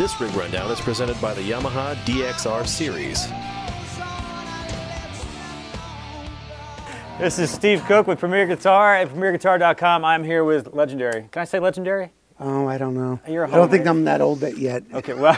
This rig rundown is presented by the Yamaha DXR series. This is Steve Cook with Premier Guitar at PremierGuitar.com. I'm here with Legendary. Can I say Legendary? Oh, I don't know. You're a I don't think homie. I'm that old yet. Okay, well,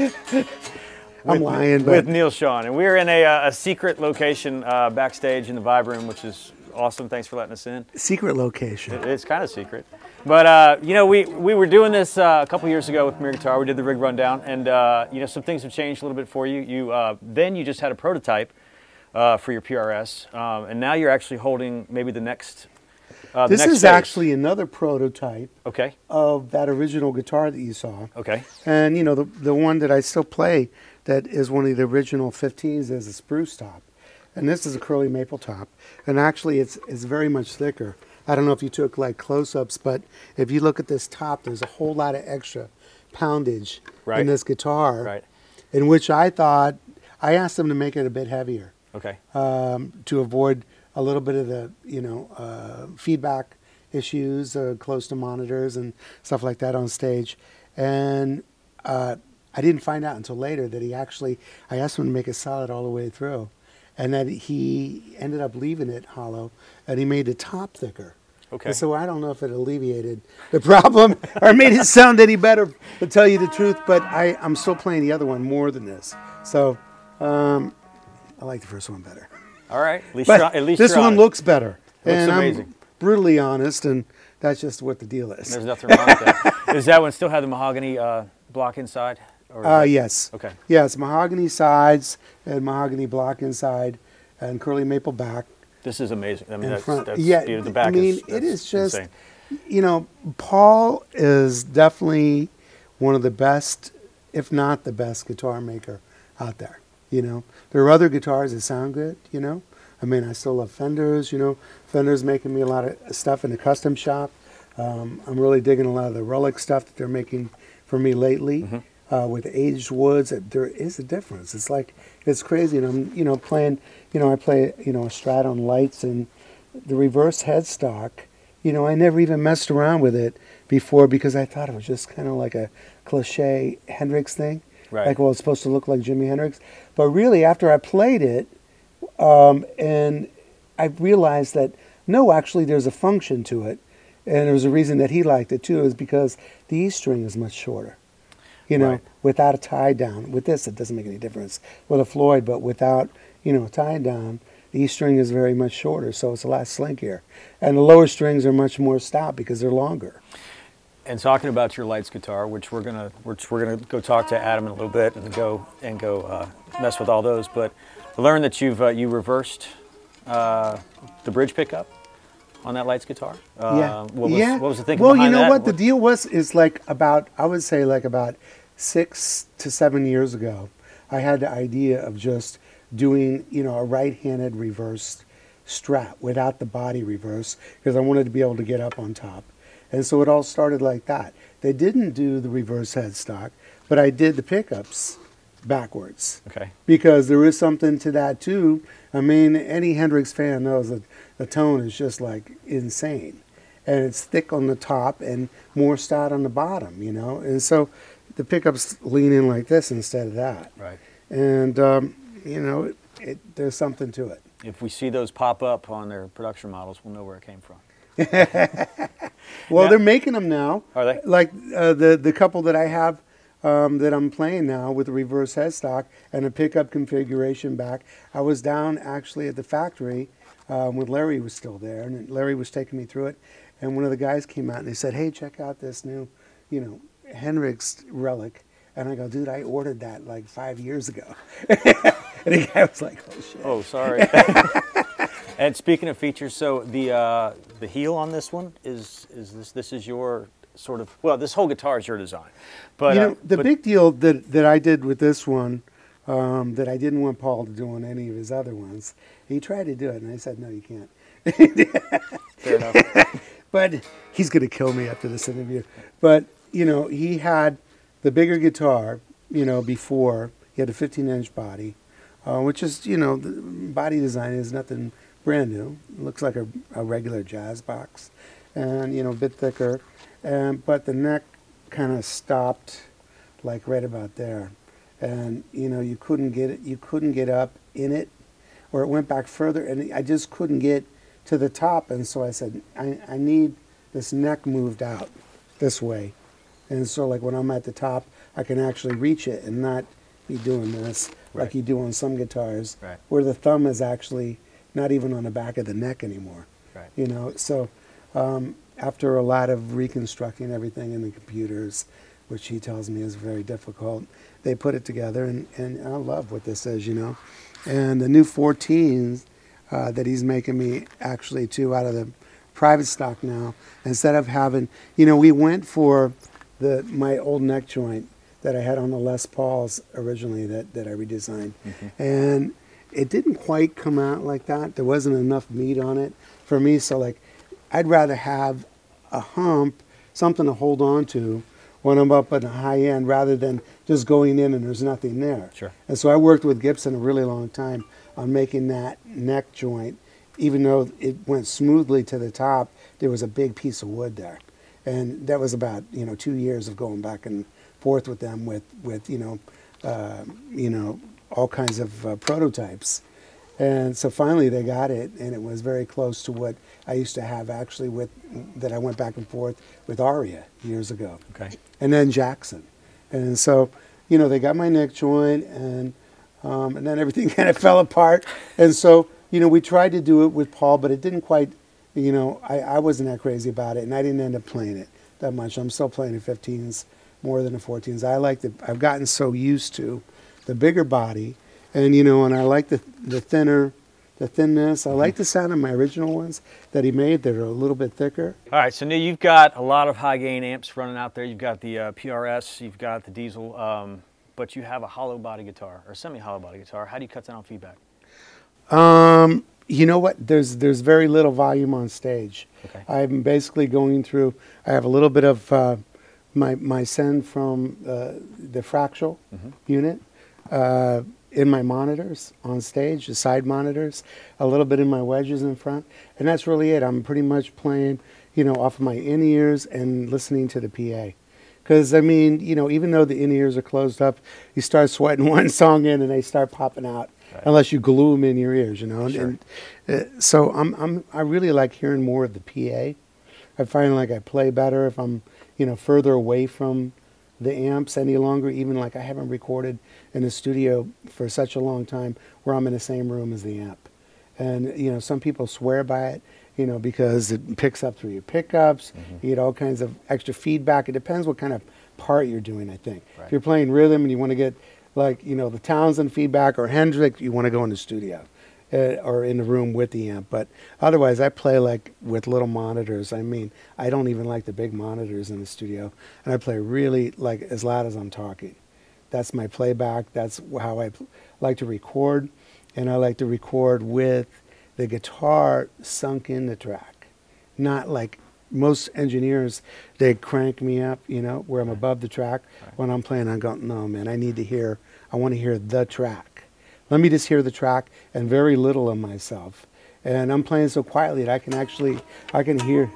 I'm lying, but with Neil Sean, and we're in a secret location backstage in the Vibe Room, which is awesome. Thanks for letting us in. secret location. It's kind of secret, but you know, we were doing this a couple years ago with Premier Guitar. We did the rig rundown, and you know, some things have changed a little bit for you. Then you just had a prototype for your PRS, and now you're actually holding maybe the next. This is phase. actually another prototype Okay. of that original guitar that you saw. Okay. And you know, the one that I still play that is one of the original 15s is a spruce top. And this is a curly maple top. And actually it's very much thicker. I don't know if you took like close-ups, but if you look at this top, there's a whole lot of extra poundage Right. in this guitar. Right. In which I thought, I asked them to make it a bit heavier. Okay. To avoid a little bit of the, you know, feedback issues close to monitors and stuff like that on stage. And I didn't find out until later that I asked him to make it solid all the way through. And that he ended up leaving it hollow, and he made the top thicker. Okay. And so I don't know if it alleviated the problem or made it sound any better, to tell you the truth, but I'm still playing the other one more than this. So I like the first one better. All right. At least, But at least this you're one honest. looks better. Looks and amazing. I'm brutally honest, and that's just what the deal is. There's nothing wrong with that. Does that one still have the mahogany block inside? Or is it- Yes. Okay. Yes, mahogany sides and mahogany block inside and curly maple back This is amazing. I mean, in that's, front. that's Yeah, the back I mean, is, it is just, insane. you know, Paul is definitely one of the best, if not the best guitar maker out there. You know, there are other guitars that sound good, you know. I mean, I still love Fenders, you know. Fender's making me a lot of stuff in the custom shop. I'm really digging a lot of the Relic stuff that they're making for me lately. With aged woods, there is a difference. It's like, it's crazy. And I'm, you know, playing, you know, I play, you know, a Strat on lights, and the reverse headstock, you know, I never even messed around with it before because I thought it was just kind of like a cliche Hendrix thing. Right. Like, well, it's supposed to look like Jimi Hendrix. But really, after I played it, and I realized that, no, actually, there's a function to it. And there was a reason that he liked it, too, is because the E string is much shorter. You know, Right. without a tie down. With this, it doesn't make any difference with a Floyd, but without, you know, a tie down, the E string is very much shorter, so it's a lot slinkier. And the lower strings are much more stout because they're longer. And talking about your lights guitar, which we're gonna go talk to Adam in a little bit and go mess with all those. But I learned that you reversed the bridge pickup on that lights guitar. Yeah. What was the thinking Well, behind you know that? what? The deal is like about, I would say like about 6 to 7 years ago, I had the idea of just doing, you know, a right-handed reverse Strat without the body reverse because I wanted to be able to get up on top. And so it all started like that. They didn't do the reverse headstock, but I did the pickups backwards. Okay. Because there is something to that too. I mean, any Hendrix fan knows that the tone is just like insane. And it's thick on the top and more stout on the bottom, you know. And so the pickups lean in like this instead of that. Right. And, you know, there's something to it. If we see those pop up on their production models, we'll know where it came from. Well, Yeah. they're making them now. Are they? Like the couple that I have that I'm playing now with the reverse headstock and a pickup configuration back. I was down actually at the factory when Larry was still there, and Larry was taking me through it. And one of the guys came out and they said, "Hey, check out this new, you know, Hendrix Relic." And I go, "Dude, I ordered that like 5 years ago." And the guy was like, "Oh shit." Oh, sorry. And speaking of features, so the heel on this one is this is your sort of, well, this whole guitar is your design, but you know, the but- big deal that I did with this one, that I didn't want Paul to do on any of his other ones. He tried to do it, and I said, "No, you can't." fair enough. But he's going to kill me after this interview. But, you know, he had the bigger guitar, you know, before. He had a 15-inch body, which is, you know, the body design is nothing brand new. It looks like a regular jazz box. And, you know, a bit thicker. But the neck kind of stopped like right about there, and you know you couldn't get it, you couldn't get up in it, or it went back further, and I just couldn't get to the top, and so I said I need this neck moved out this way, and so like when I'm at the top, I can actually reach it and not be doing this like you do on some guitars, where the thumb is actually not even on the back of the neck anymore. You know, so after a lot of reconstructing everything in the computers, which he tells me is very difficult, they put it together, and I love what this is, you know. And the new 14s that he's making me actually too out of the private stock now, instead of having, you know, we went for my old neck joint that I had on the Les Pauls originally that I redesigned. And it didn't quite come out like that. There wasn't enough meat on it for me, so like I'd rather have a hump, something to hold on to when I'm up at the high end, rather than just going in and there's nothing there. And so I worked with Gibson a really long time on making that neck joint. Even though it went smoothly to the top, there was a big piece of wood there. And that was about, you know, 2 years of going back and forth with them with you know, all kinds of prototypes. And so finally they got it, and it was very close to what I used to have actually that I went back and forth with Aria years ago. And then Jackson. And so, you know, they got my neck joint, and then everything kind of fell apart. And so, you know, we tried to do it with Paul, but it didn't quite, you know, I wasn't that crazy about it, and I didn't end up playing it that much. I'm still playing the 15s more than the 14s. I've gotten so used to the bigger body, and you know, and I like the thinness. I like the sound of my original ones that he made that are a little bit thicker. All right, so now you've got a lot of high gain amps running out there. You've got the PRS, you've got the diesel, but you have a hollow body guitar or semi-hollow body guitar. How do you cut down on feedback? You know what? There's very little volume on stage. I'm basically going through. I have a little bit of my send from the Fractal unit in my monitors on stage, the side monitors, a little bit in my wedges in front, and that's really it. I'm pretty much playing, you know, off of my in-ears and listening to the PA. Because, I mean, you know, even though the in-ears are closed up, you start sweating one song in and they start popping out, unless you glue them in your ears, you know. And so I really like hearing more of the PA. I find like I play better if I'm, you know, further away from the amps any longer. Even like I haven't recorded in the studio for such a long time where I'm in the same room as the amp. And, you know, some people swear by it, you know, because it picks up through your pickups, you get all kinds of extra feedback. It depends what kind of part you're doing, I think. If you're playing rhythm and you want to get, like, you know, the Townsend feedback or Hendrix, you want to go in the studio or in the room with the amp. But otherwise, I play like with little monitors. I mean, I don't even like the big monitors in the studio. And I play really like as loud as I'm talking. That's my playback. That's how I like to record. And I like to record with the guitar sunk in the track. Not like most engineers, they crank me up, you know, where I'm above the track. When I'm playing, I go, no, man, I want to hear the track. Let me just hear the track and very little of myself. And I'm playing so quietly that I can hear.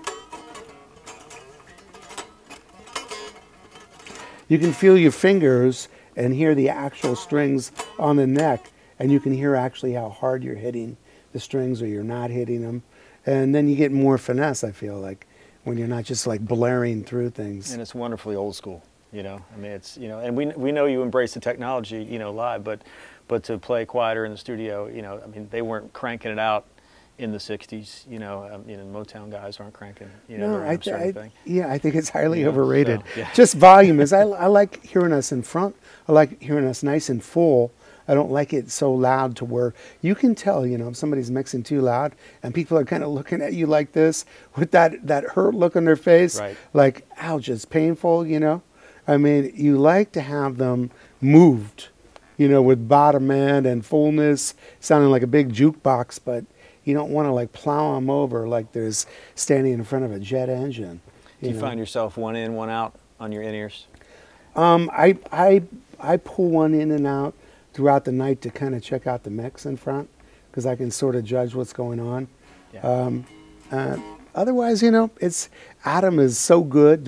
You can feel your fingers and hear the actual strings on the neck, and you can hear actually how hard you're hitting the strings or you're not hitting them. And then you get more finesse, I feel like, when you're not just like blaring through things. And it's wonderfully old school, you know. I mean, it's, you know, and we know you embrace the technology, you know, live, but to play quieter in the studio, you know, I mean, they weren't cranking it out in the 60s, you know, Motown guys aren't cranking, you know, their amps or anything. Yeah, I think it's highly overrated. So, yeah. Just volume is, I like hearing us in front. I like hearing us nice and full. I don't like it so loud to where you can tell, you know, if somebody's mixing too loud and people are kind of looking at you like this with that hurt look on their face, like, ouch, it's painful, you know. I mean, you like to have them moved, you know, with bottom end and fullness, sounding like a big jukebox, but you don't want to like plow them over like there's standing in front of a jet engine. Do you find yourself one in, one out on your in-ears? I pull one in and out throughout the night to kind of check out the mix in front, because I can sort of judge what's going on. Otherwise, you know, Adam is so good that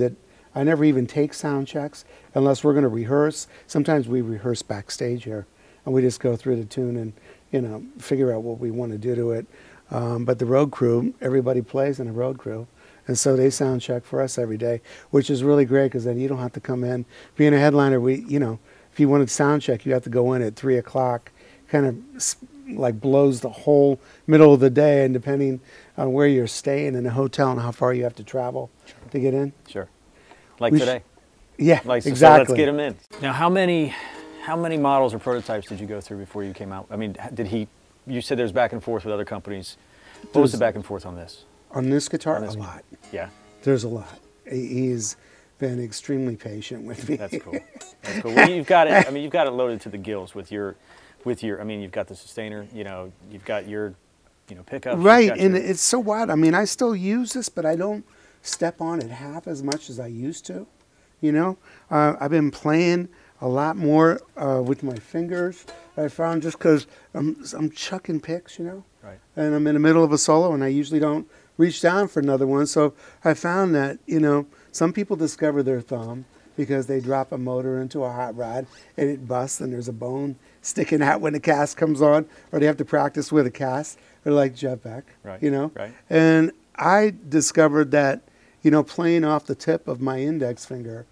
I never even take sound checks unless we're going to rehearse. Sometimes we rehearse backstage here, and we just go through the tune and, you know, figure out what we want to do to it. But the road crew, everybody plays in a road crew, and so they sound check for us every day, which is really great because then you don't have to come in. Being a headliner, you know, if you wanted sound check, you have to go in at 3 o'clock, kind of like blows the whole middle of the day, and depending on where you're staying in a hotel and how far you have to travel to get in. Sure. Like We today. Yeah, Like, so exactly. let's get him in. Now, how many models or prototypes did you go through before you came out? I mean, you said there's back and forth with other companies. What was the back and forth on this? On this guitar, On this a one. lot. Yeah, There's a lot. He's been extremely patient with me. that's cool. That's cool. Well, you've got it. I mean, you've got it loaded to the gills with your. I mean, you've got the sustainer. You know, you've got your, you know, pickups. you've Right, got and your- it's so wild. I mean, I still use this, but I don't step on it half as much as I used to. You know, I've been playing a lot more with my fingers. I found just because I'm chucking picks, you know, Right. and I'm in the middle of a solo, and I usually don't reach down for another one. So I found that, you know, some people discover their thumb because they drop a motor into a hot rod and it busts, and there's a bone sticking out when the cast comes on, or they have to practice with a cast, or like Jeff Beck, Right, you know. right. And I discovered that, you know, playing off the tip of my index finger,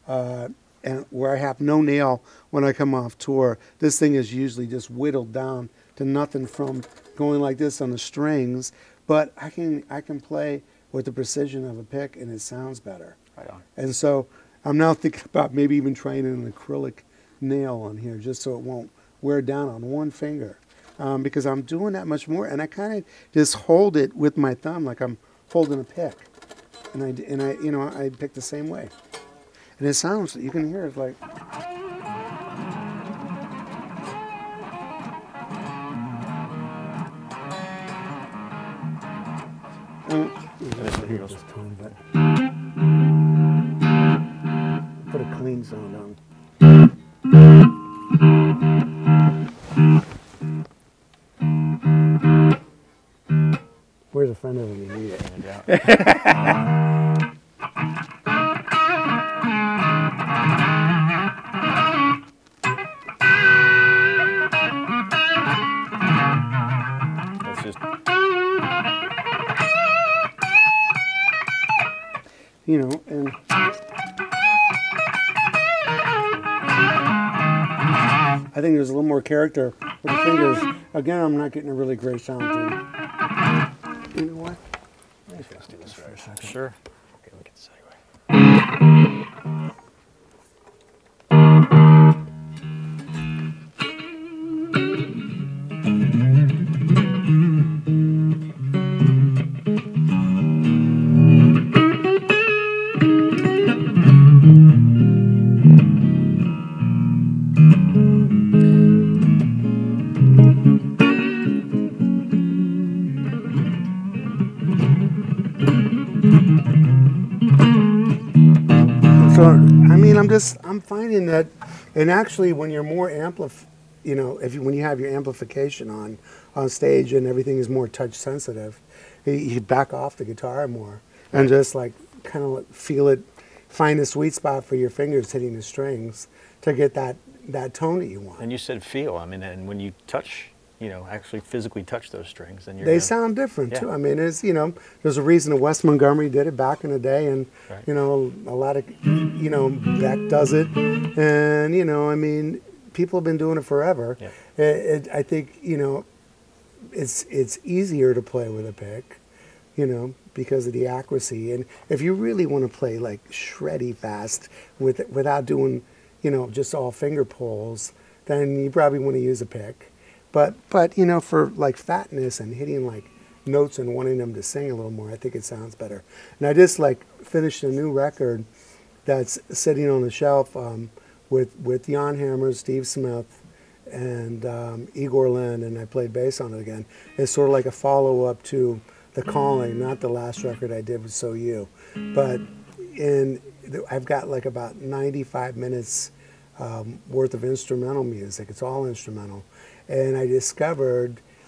and where I have no nail when I come off tour, this thing is usually just whittled down to nothing from going like this on the strings. But I can play with the precision of a pick, and it sounds better. Right on. And so I'm now thinking about maybe even trying an acrylic nail on here, just so it won't wear down on one finger, because I'm doing that much more, and I kind of just hold it with my thumb like I'm holding a pick, and I you know, I pick the same way, and it sounds, you can hear it like. Hear this tone, but put a clean sound on. Where's a friend of when you need it? Yeah. Let's just. You know, and I think there's a little more character with the fingers. Again, I'm not getting a really great sound to it. You know what? Let's do this for a second. Sure. Okay, let me get this out of your way. So, I mean, I'm finding that, and actually when you're more you know, when you have your amplification on stage and everything is more touch sensitive, you back off the guitar more and just like kind of feel it, find a sweet spot for your fingers hitting the strings to get that tone that you want. And you said feel. I mean, and when you touch, you know, actually physically touch those strings, then you're. They gonna- sound different Yeah. too. I mean, it's, you know, there's a reason that Wes Montgomery did it back in the day, and Right. you know, a lot of, you know, Beck does it, and you know, I mean, people have been doing it forever. Yeah. I think, you know, it's easier to play with a pick, you know, because of the accuracy, and if you really want to play like shreddy fast without doing, you know, just all finger pulls, then you probably want to use a pick. But you know, for like fatness and hitting like notes and wanting them to sing a little more, I think it sounds better. And I just like finished a new record that's sitting on the shelf with Jan Hammer, Steve Smith, and Igor Lynn, and I played bass on it again. It's sort of like a follow-up to The Calling, not the last record I did with So You. But I've got like about 95 minutes worth of instrumental music. It's all instrumental. And I discovered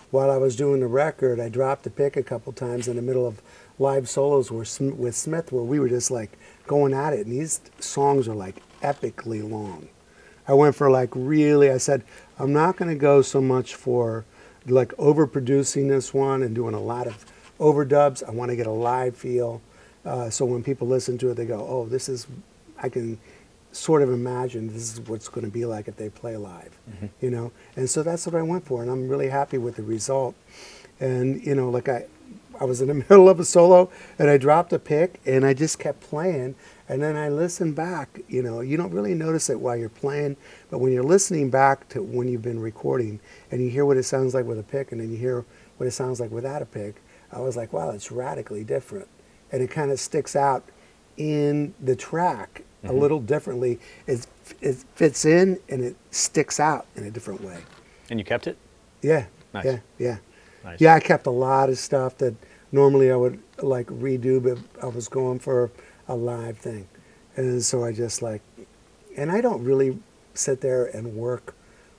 while I was doing the record, I dropped the pick a couple times in the middle of live solos with Smith, where we were just like going at it. And these songs are like epically long. I went for like really, I said, I'm not going to go so much for like overproducing this one and doing a lot of overdubs. I want to get a live feel. So when people listen to it, they go, oh, this is, I can sort of imagine this is what's going to be like if they play live, you know? And so that's what I went for, and I'm really happy with the result. And, you know, like I was in the middle of a solo, and I dropped a pick, and I just kept playing, and then I listened back. You know, you don't really notice it while you're playing, but when you're listening back to when you've been recording, and you hear what it sounds like with a pick, and then you hear what it sounds like without a pick, I was like, wow, it's radically different. And it kind of sticks out in the track a little differently. It fits in and it sticks out in a different way. And you kept it? Yeah. Nice. Yeah. Nice. Yeah, I kept a lot of stuff that normally I would like redo, but I was going for a live thing. And so I just like, and I don't really sit there and work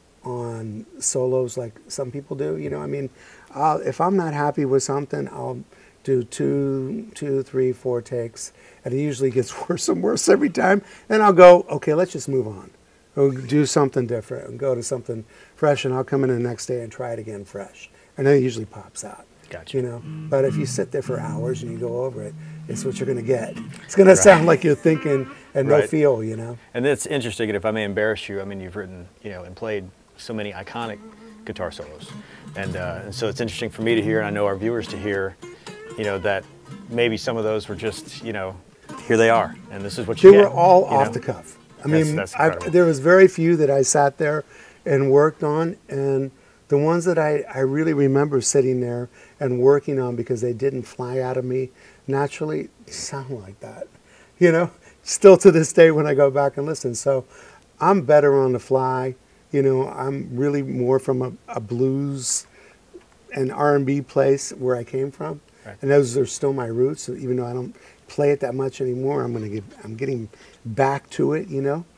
on solos like some people do. You know, I mean, if I'm not happy with something, I'll do two, 3, 4 takes, and it usually gets worse and worse every time. And I'll go, okay, let's just move on. Or do something different and go to something fresh, and I'll come in the next day and try it again fresh. And then it usually pops out. Gotcha. You know, but if you sit there for hours and you go over it, it's what you're going to get. It's going to sound like you're thinking and no feel, you know. And it's interesting, and if I may embarrass you, I mean, you've written, you know, and played so many iconic guitar solos. And so it's interesting for me to hear, and I know our viewers to hear, you know, that maybe some of those were just, you know, here they are, and this is what you get. They were all off the cuff. I mean, there was very few that I sat there and worked on, and the ones that I really remember sitting there and working on because they didn't fly out of me naturally sound like that, you know, still to this day when I go back and listen. So I'm better on the fly. You know, I'm really more from a blues and R&B place where I came from. Right. And those are still my roots. So even though I don't play it that much anymore, I'm getting back to it, you know.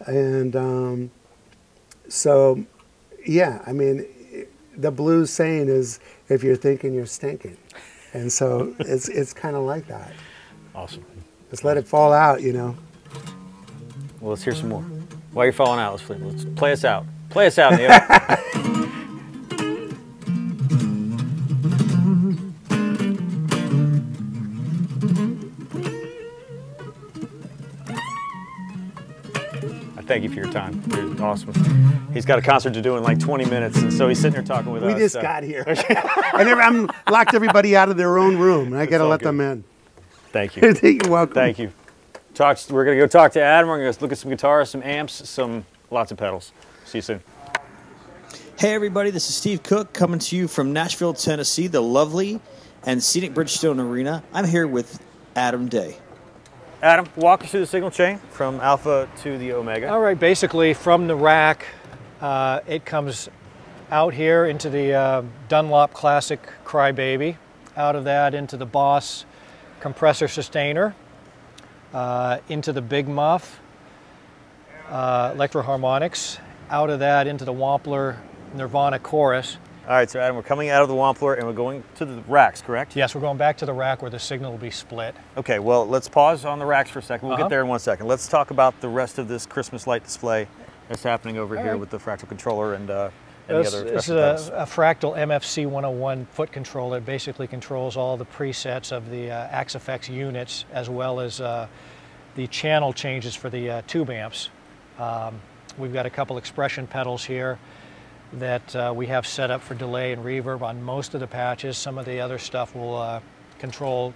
And so, yeah, I mean, the blues saying is, if you're thinking, you're stinking. And so it's kind of like that. Awesome. Just let it fall out, you know. Well, let's hear some more. While you're falling out, let's play us out. Play us out, Neil. Thank you for your time. You're awesome. He's got a concert to do in like 20 minutes, and so he's sitting here talking with us. We just got here. I'm locked everybody out of their own room, and I got to let them in. Thank you. You're welcome. Thank you. We're going to go talk to Adam. We're going to look at some guitars, some amps, lots of pedals. See you soon. Hey, everybody. This is Steve Cook coming to you from Nashville, Tennessee, the lovely and scenic Bridgestone Arena. I'm here with Adam Day. Adam, walk us through the signal chain from alpha to the omega. All right, basically from the rack, it comes out here into the Dunlop Classic Crybaby, out of that into the Boss compressor sustainer, into the Big Muff Electro-Harmonics, out of that into the Wampler Nirvana Chorus. All right, so Adam, we're coming out of the Wampler and we're going to the racks, correct? Yes, we're going back to the rack where the signal will be split. Okay, well, let's pause on the racks for a second. We'll get there in 1 second. Let's talk about the rest of this Christmas light display that's happening over here with the Fractal controller and the other This is a Fractal MFC 101 foot controller. It basically controls all the presets of the Axe-Fx units, as well as the channel changes for the tube amps. We've got a couple expression pedals here that we have set up for delay and reverb on most of the patches. Some of the other stuff will control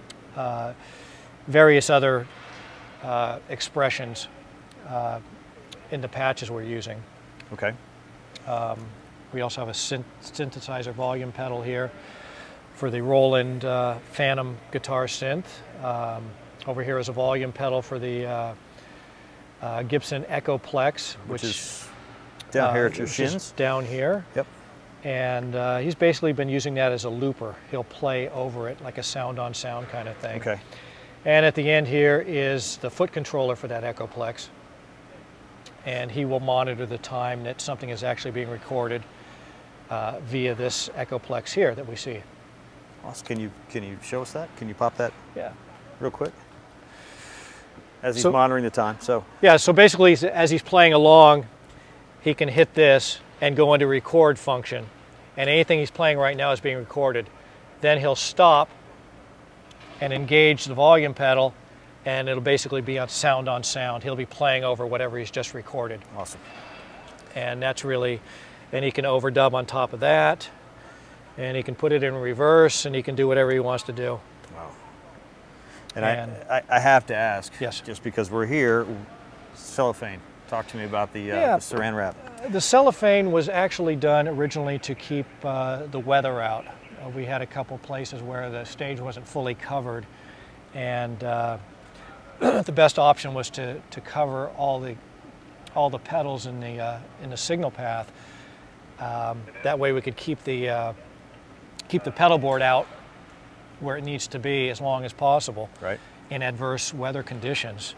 various other expressions in the patches we're using. Okay. We also have a synthesizer volume pedal here for the Roland Phantom guitar synth. Over here is a volume pedal for the Gibson Echoplex, which is down here at your shins? Down here. Yep. And he's basically been using that as a looper. He'll play over it like a sound-on-sound kind of thing. Okay. And at the end here is the foot controller for that Echoplex. And he will monitor the time that something is actually being recorded. via this Echoplex here that we see. Awesome. Can you show us that? Can you pop that Yeah. real quick? As he's monitoring the time. So yeah, so basically as he's playing along, he can hit this and go into record function. And anything he's playing right now is being recorded. Then he'll stop and engage the volume pedal, and it'll basically be on sound. He'll be playing over whatever he's just recorded. awesome. And that's really, and he can overdub on top of that, and he can put it in reverse, and he can do whatever he wants to do. Wow. And I have to ask, Yes. just because we're here, cellophane. Talk to me about the saran wrap. The cellophane was actually done originally to keep the weather out. We had a couple places where the stage wasn't fully covered, and the best option was to cover all the pedals in the signal path. That way we could keep the pedal board out where it needs to be as long as possible, Right. in adverse weather conditions.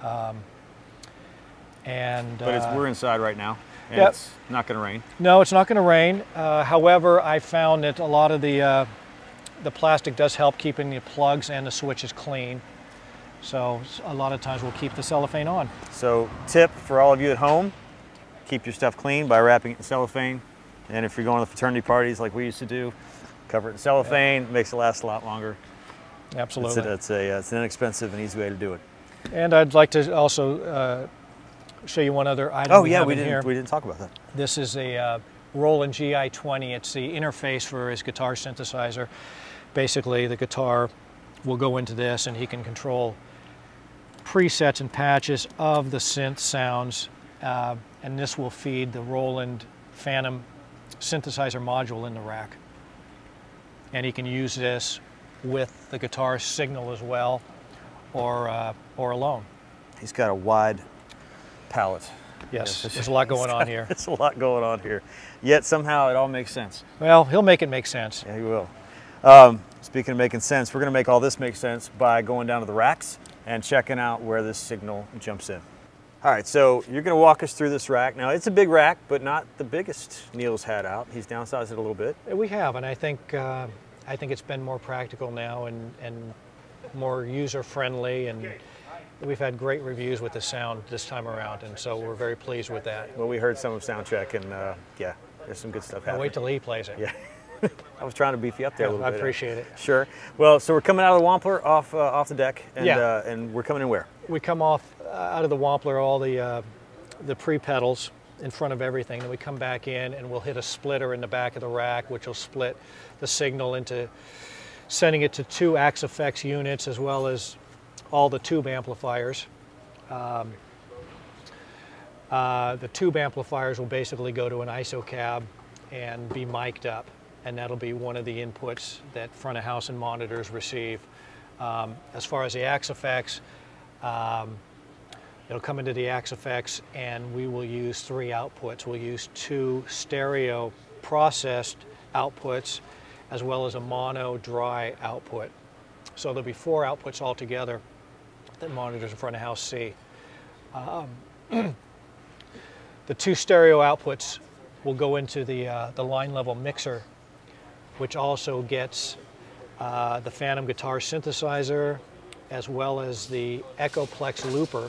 But we're inside right now, and Yep. it's not going to rain. No, it's not going to rain. However, I found that a lot of the plastic does help keeping the plugs and the switches clean. So a lot of times we'll keep the cellophane on. So tip for all of you at home, keep your stuff clean by wrapping it in cellophane. And if you're going to fraternity parties like we used to do, cover it in cellophane, makes it last a lot longer. Absolutely. It's an inexpensive and easy way to do it. And I'd like to also show you one other item. Oh we yeah, have we in didn't here. we didn't talk about that. This is a Roland GI-20. It's the interface for his guitar synthesizer. Basically, the guitar will go into this, and he can control presets and patches of the synth sounds, and this will feed the Roland Phantom synthesizer module in the rack. And he can use this with the guitar signal as well, or alone. He's got a wide palette. Yes, there's a lot going on here. There's a lot going on here. Yet somehow it all makes sense. Well, he'll make it make sense. Yeah, he will. Speaking of making sense, we're going to make all this make sense by going down to the racks and checking out where this signal jumps in. All right, so you're going to walk us through this rack. Now, it's a big rack, but not the biggest Neil's had out. He's downsized it a little bit. We have, and I think it's been more practical now and more user-friendly, and we've had great reviews with the sound this time around, and so we're very pleased with that. Well, we heard some of Soundcheck, and yeah, there's some good stuff happening. I'll wait till he plays it. Yeah. I was trying to beef you up there a little I bit. appreciate it. Sure. Well, so we're coming out of the Wampler off the deck, and, Yeah. And we're coming in where? We come off out of the Wampler, all the pre-pedals in front of everything, then we come back in and we'll hit a splitter in the back of the rack, which will split the signal into sending it to 2 Axe-Fx units as well as all the tube amplifiers. The tube amplifiers will basically go to an ISO cab and be mic'd up, and that'll be one of the inputs that front of house and monitors receive. As far as the Axe-Fx, it'll come into the Axe-Fx, and we will use 3 outputs. We'll use 2 stereo processed outputs as well as a mono dry output. So there'll be 4 outputs altogether that monitors in front of house see. The 2 stereo outputs will go into the line level mixer, which also gets the Phantom guitar synthesizer as well as the Echoplex looper.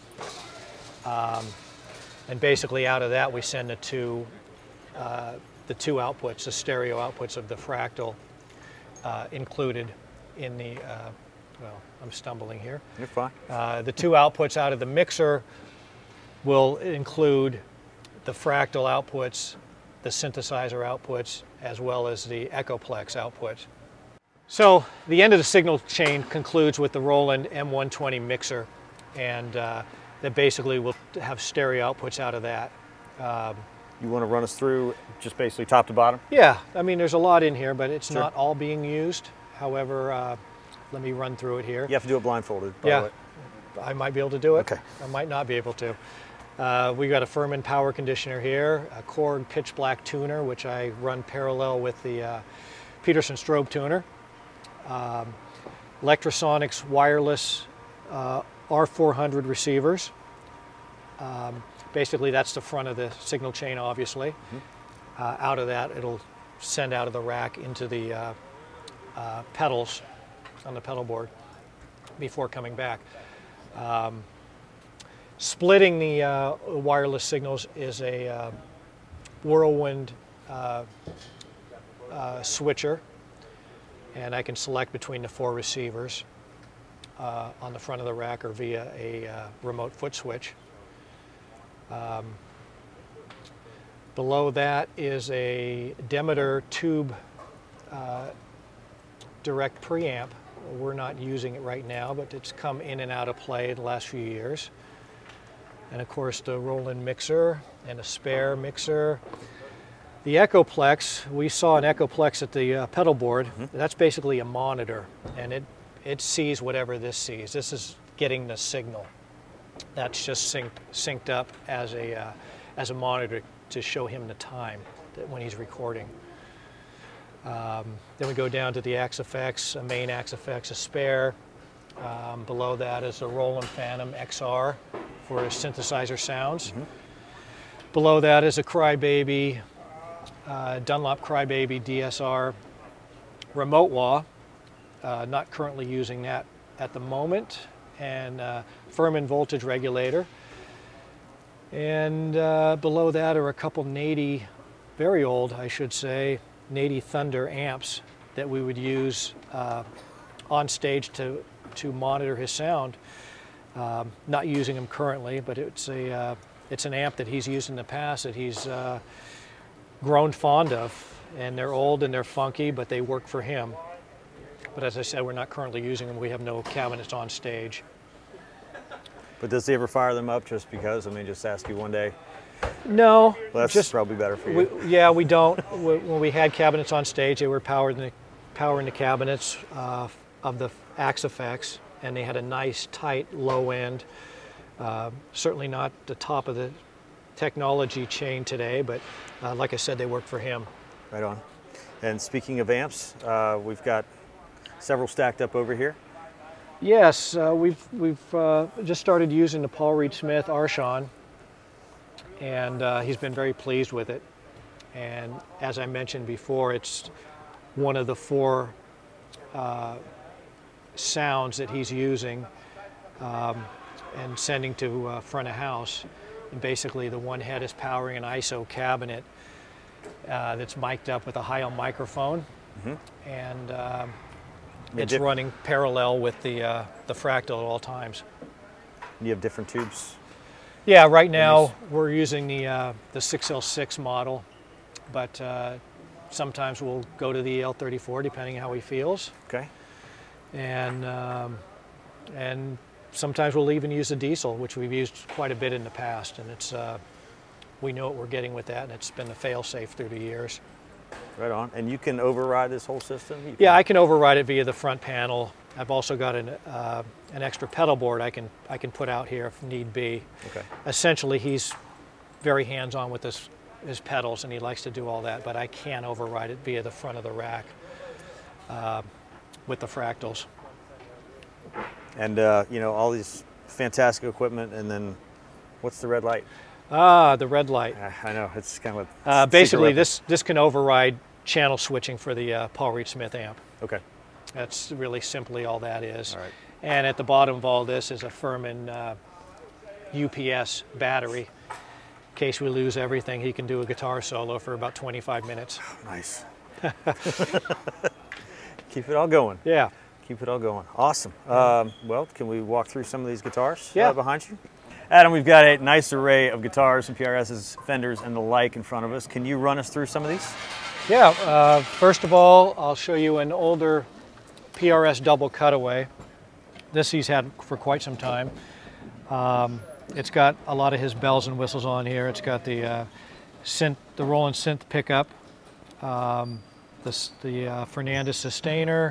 And basically out of that we send the two outputs, the stereo outputs of the Fractal included in the, well, I'm stumbling here. You're fine. The 2 outputs out of the mixer will include the Fractal outputs, the synthesizer outputs, as well as the Echoplex outputs. So the end of the signal chain concludes with the Roland M120 mixer, and that basically will have stereo outputs out of that. You want to run us through just basically top to bottom? Yeah, I mean there's a lot in here, but it's Sure. not all being used. However, let me run through it here. You have to do it blindfolded, by Yeah. the way. I might be able to do it. Okay. I might not be able to. We got a Furman power conditioner here, a Korg pitch black tuner, which I run parallel with the Peterson strobe tuner. Electrosonics wireless R400 receivers. Basically, that's the front of the signal chain, obviously. Out of that, it'll send out of the rack into the pedals on the pedal board before coming back. Splitting the wireless signals is a Whirlwind switcher, and I can select between the 4 receivers on the front of the rack or via a remote foot switch. Below that is a Demeter tube direct preamp. We're not using it right now, but it's come in and out of play the last few years. And of course the Roland mixer and a spare mixer. The Echoplex, we saw an Echoplex at the pedal board. That's basically a monitor, and it sees whatever this sees. This is getting the signal. That's just synced up as a monitor to show him the time when he's recording. Then we go down to the Axe-Fx, a main Axe-Fx, a spare. Below that is a Roland Phantom XR for synthesizer sounds. Below that is a Crybaby, Dunlop Crybaby DSR remote wah. Not currently using that at the moment. And Furman voltage regulator. And below that are a couple Nady, very old I should say, Nady Thunder amps that we would use on stage to monitor his sound. Not using them currently, but it's an amp that he's used in the past that he's grown fond of. And they're old and they're funky, but they work for him. But as I said, we're not currently using them. We have no cabinets on stage. But does he ever fire them up just because? I mean, just ask you one day. No. Well, that's just probably better for you. Yeah, we don't. When we had cabinets on stage, they were powering the cabinets of the Axe-Fx, and they had a nice, tight, low end. Certainly not the top of the technology chain today, but like I said, they work for him. Right on. And speaking of amps, we've got several stacked up over here. Yes, we've just started using the Paul Reed Smith Archon, and he's been very pleased with it. And as I mentioned before, it's one of the 4 sounds that he's using and sending to front of house. And basically the one head is powering an ISO cabinet that's mic'd up with a Heil microphone. And it's running parallel with the Fractal at all times. You have different tubes? Yeah, right now we're using the 6L6 model, but sometimes we'll go to the L34 depending how he feels. Okay. And sometimes we'll even use the diesel, which we've used quite a bit in the past, and it's we know what we're getting with that, and it's been the fail-safe through the years. Right on. And you can override this whole system? Yeah, I can override it via the front panel. I've also got an extra pedal board I can put out here if need be. Okay. Essentially, he's very hands-on with his pedals, and he likes to do all that, but I can override it via the front of the rack with the Fractals. And you know, all these fantastic equipment, and then what's the red light? The red light. I know, it's kind of a basically this can override channel switching for the Paul Reed Smith amp. Okay. That's really simply all that is. All right. And at the bottom of all this is a Furman UPS battery. In case we lose everything, he can do a guitar solo for about 25 minutes. Nice. Keep it all going. Yeah. Keep it all going. Awesome. Well, can we walk through some of these guitars behind you? Adam, we've got a nice array of guitars and PRSs, Fenders, and the like in front of us. Can you run us through some of these? Yeah. First of all, I'll show you an older PRS double cutaway. This he's had for quite some time. It's got a lot of his bells and whistles on here. It's got the Roland synth pickup, the Fernandez sustainer.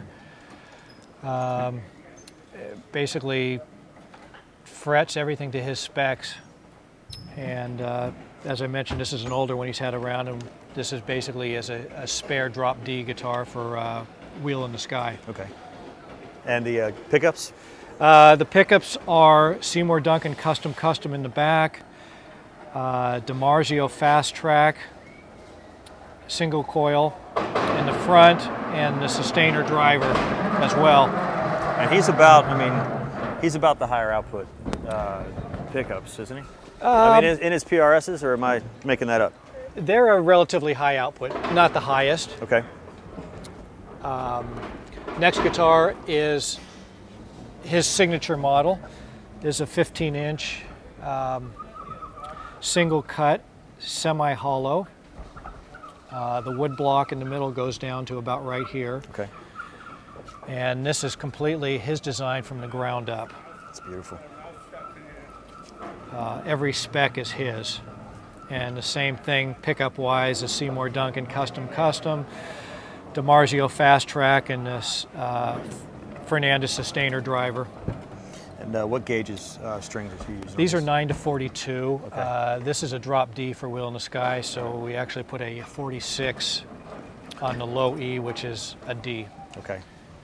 Basically frets everything to his specs, and as I mentioned, this is an older one he's had around, and this is basically as a spare drop D guitar for Wheel in the Sky. Okay. And the pickups? The pickups are Seymour Duncan custom in the back, DiMarzio Fast Track, single coil in the front and the sustainer driver as well. And he's about, I mean, he's about the higher output pickups, isn't he? I mean, in his PRSs, or am I making that up? They're a relatively high output, not the highest. Okay. Next guitar is his signature model. Is a 15-inch single cut, semi-hollow. The wood block in the middle goes down to about right here. Okay. And this is completely his design from the ground up. That's beautiful. Every spec is his. And the same thing pickup-wise, the Seymour Duncan Custom, DiMarzio Fast Track, and this Fernandez Sustainer driver. And what gauges, strings is he using? These are 9 to 42. Okay. This is a drop D for Wheel in the Sky, so we actually put a 46 on the low E, which is a D. Okay.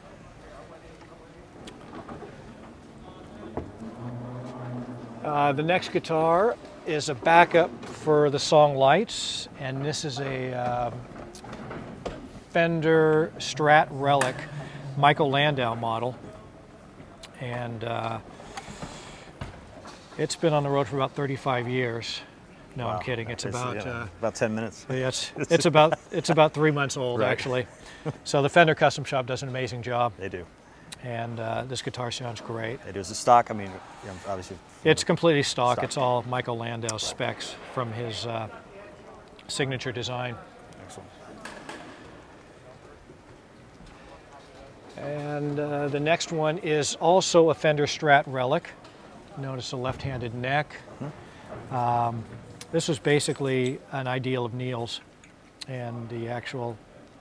The next guitar is a backup for the song Lights, and this is a Fender Strat Relic Michael Landau model. And it's been on the road for about 35 years. No, Wow. I'm kidding. It's about 10 minutes. yeah, it's about 3 months old, Right. actually. So the Fender Custom Shop does an amazing job, They do. and this guitar sounds great. They do. Is it stock? I mean, obviously. It's completely stock. Stock. It's all Michael Landau specs from his signature design. Excellent. And the next one is also a Fender Strat Relic. Notice the left-handed neck. This was basically an ideal of Neil's, and the actual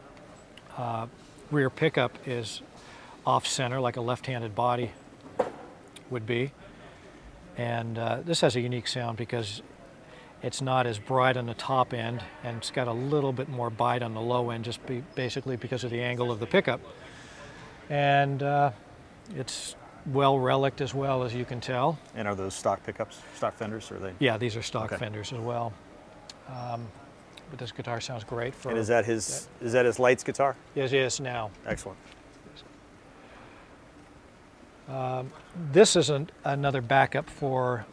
rear pickup is off-center like a left-handed body would be. And this has a unique sound because it's not as bright on the top end, and it's got a little bit more bite on the low end, just basically because of the angle of the pickup. And it's well reliced as well, as you can tell. And are those stock pickups, stock Fenders, or are they? Yeah, these are stock Okay. Fenders as well. But this guitar sounds great for. And is that his Lights guitar? Yes, yes. Now, Excellent. this is another backup for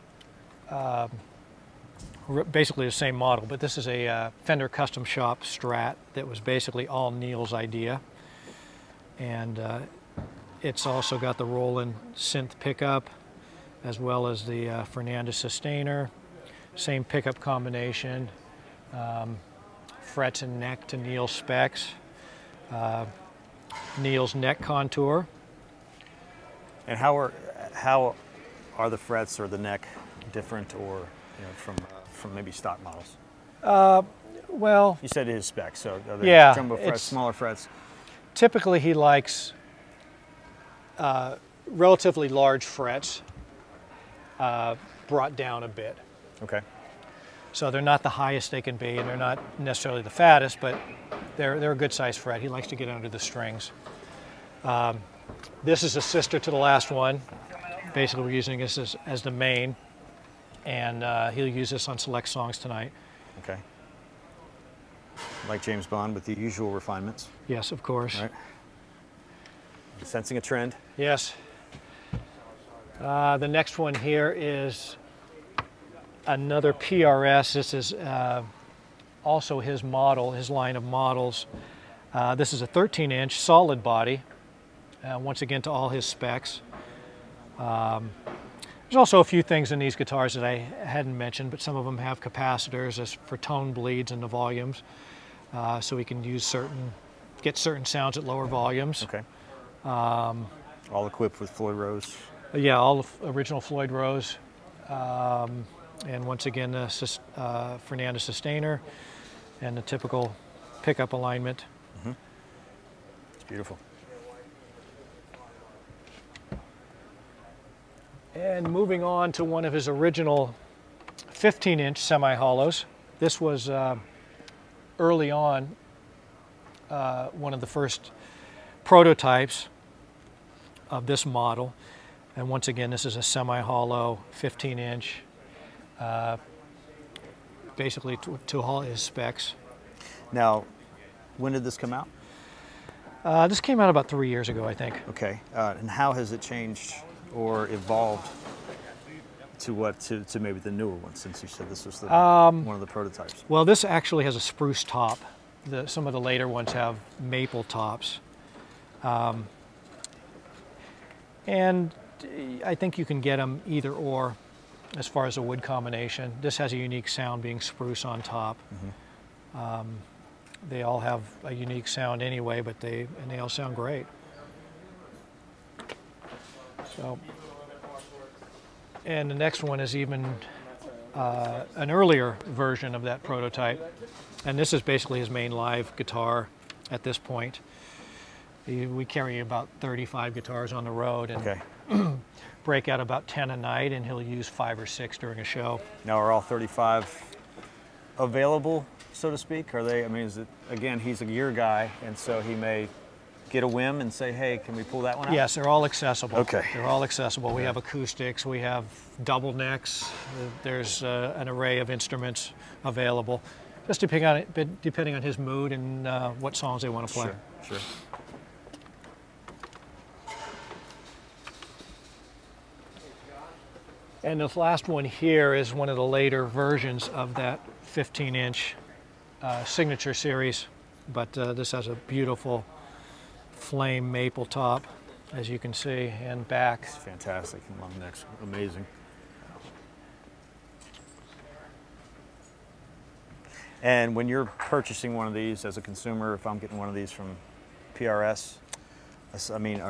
basically the same model, but this is a Fender Custom Shop Strat that was basically all Neil's idea. And it's also got the Roland synth pickup as well as the Fernandez Sustainer. Same pickup combination, frets and neck to Neil's specs, Neil's neck contour. And how are the frets or the neck different, or from maybe stock models? Well, You said his specs, so are they Yeah, jumbo frets, it's- smaller frets? typically he likes relatively large frets brought down a bit. Okay. So they're not the highest they can be, and they're not necessarily the fattest, but they're a good sized fret. He likes to get under the strings. This is a sister to the last one. Basically, we're using this as the main, and he'll use this on select songs tonight. Okay. Like James Bond with the usual refinements. Yes, of course. Right. Sensing a trend. Yes. The next one here is another PRS. This is also his model, his line of models. This is a 13-inch solid body, once again to all his specs. There's also a few things in these guitars that I hadn't mentioned, but some of them have capacitors as for tone bleeds in the volumes, so we can get certain sounds at lower volumes. Okay. All equipped with Floyd Rose. Yeah, all the original Floyd Rose. And once again, the Fernandez Sustainer and the typical pickup alignment. It's beautiful. And moving on to one of his original 15-inch semi-hollows. This was early on one of the first prototypes of this model. And once again, this is a semi-hollow 15-inch, basically to all his specs. Now, when did this come out? This came out about 3 years ago, I think. Okay, and how has it changed or evolved to maybe the newer one, since you said this was one of the prototypes? Well, this actually has a spruce top. Some of the later ones have maple tops. And I think you can get them either or as far as a wood combination. This has a unique sound being spruce on top. Mm-hmm. They all have a unique sound anyway, but they all sound great. So, and the next one is even an earlier version of that prototype. And this is basically his main live guitar at this point. We carry about 35 guitars on the road and okay. break out about 10 a night, and he'll use 5 or 6 during a show. Now, are all 35 available, so to speak? Are they, I mean, is it, again, he's a gear guy, and so he may get a whim and say, hey, can we pull that one out? Yes, they're all accessible. Okay. They're all accessible. We have acoustics, we have double necks, there's an array of instruments available, just depending on his mood and what songs they want to play. Sure. And this last one here is one of the later versions of that 15-inch signature series, but this has a beautiful flame maple top, as you can see, and back. It's fantastic, and long necks, amazing. And when you're purchasing one of these as a consumer, if I'm getting one of these from PRS, I mean,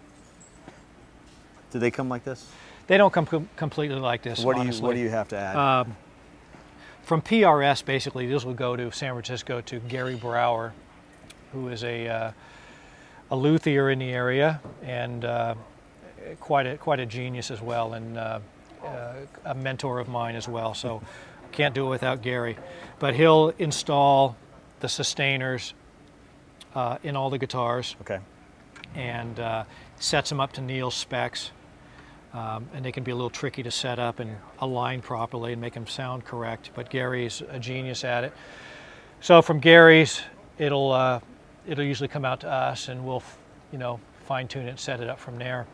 do they come like this? They don't come completely like this, What honestly. do you have to add? From PRS, basically, this will go to San Francisco to Gary Brower, who is a luthier in the area and quite a genius as well, and a mentor of mine as well. So can't do it without Gary. But he'll install the sustainers in all the guitars. Okay. And sets them up to Neil's specs. And they can be a little tricky to set up and align properly and make them sound correct, but Gary's a genius at it. So from Gary's, it'll usually come out to us, and we'll, fine tune it and set it up from there.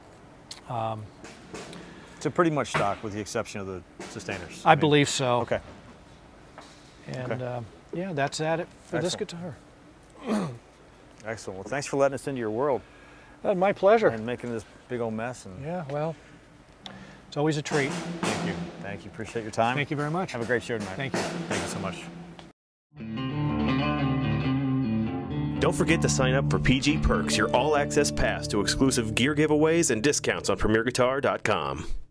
So pretty much stock, with the exception of the sustainers. I believe so. Okay. And yeah, that's it for this guitar. Excellent. Well, thanks for letting us into your world. My pleasure. And making this big old mess. And yeah, well, it's always a treat. Thank you. Thank you. Appreciate your time. Thank you very much. Have a great show tonight. Thank you. Thank you so much. Don't forget to sign up for PG Perks, your all-access pass to exclusive gear giveaways and discounts on PremierGuitar.com.